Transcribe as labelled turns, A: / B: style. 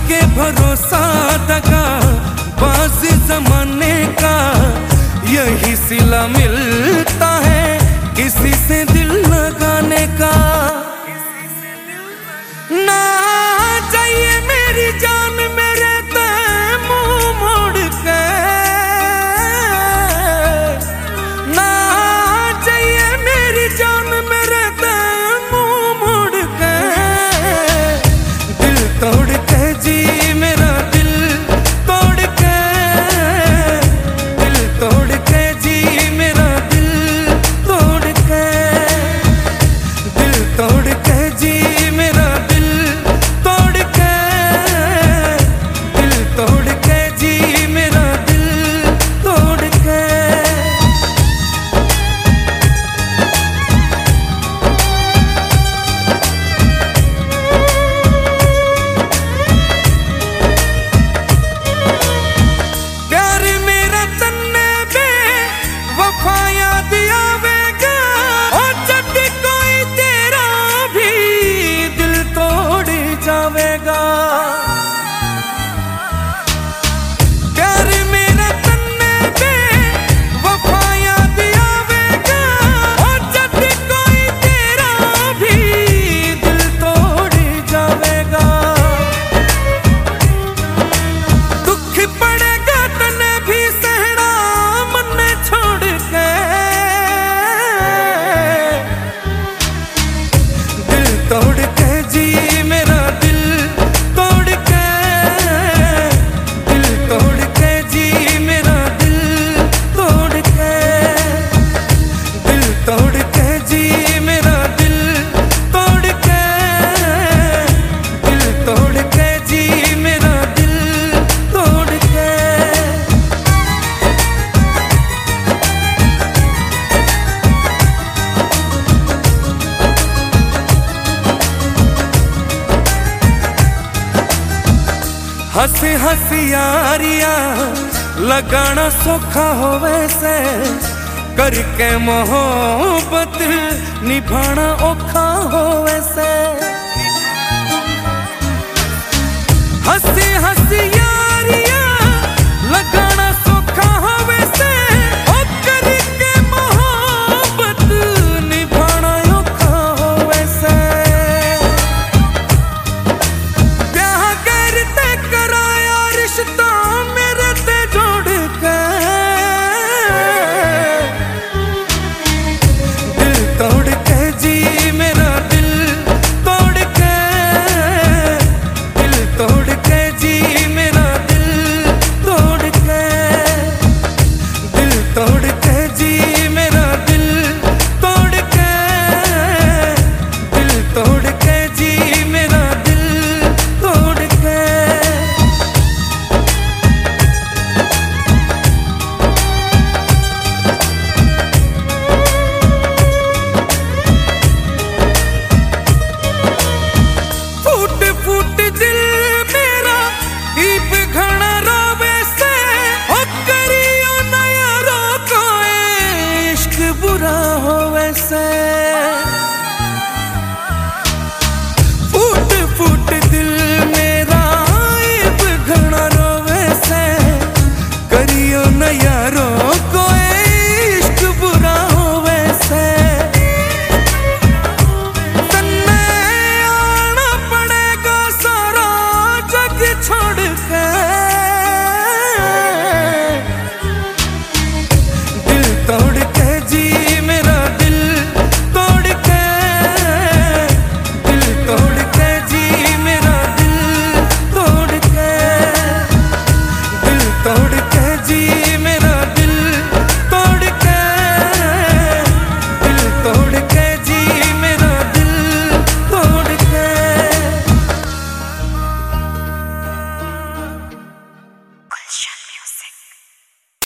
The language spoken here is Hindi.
A: के भरोसा दगा बाज जमाने का, यही सिला मिलता है किसी से दिल लगाने का। ना चाहिए मेरी जान मेरे ते मुंह मोड़ के, ना चाहिए मेरी जान मेरे ते मुंह मोड़ के। दिल तोड़ के जी मेरा दिल तोड़ के, दिल तोड़ के जी मेरा दिल तोड़ के, दिल तोड़ के जी मेरा दिल तोड़ के, दिल तोड़ के जी मेरा दिल तोड़ के। प्यार मेरा तन्ने बे वफाया दिया वेगा, और जब कोई तेरा भी दिल तोड़ जावेगा। प्यार मेरा तन्ने बे वफाया दिया वेगा, और जब कोई तेरा भी दिल तोड़ जावेगा। दुख पड़ेगा तने भी सहना मन छोड़ के, दिल तोड़ के जी मेरा दिल तोड़ के, दिल तोड़ के जी मेरा दिल तोड़ के, दिल तोड़ के जी मेरा दिल तोड़ के, दिल तोड़ के जी मेरा दिल तोड़ के। हंसी हंसी यारियां लगाना सौखा हो वैसे, करके मोहब्बत निभाना औखा हो वैसे।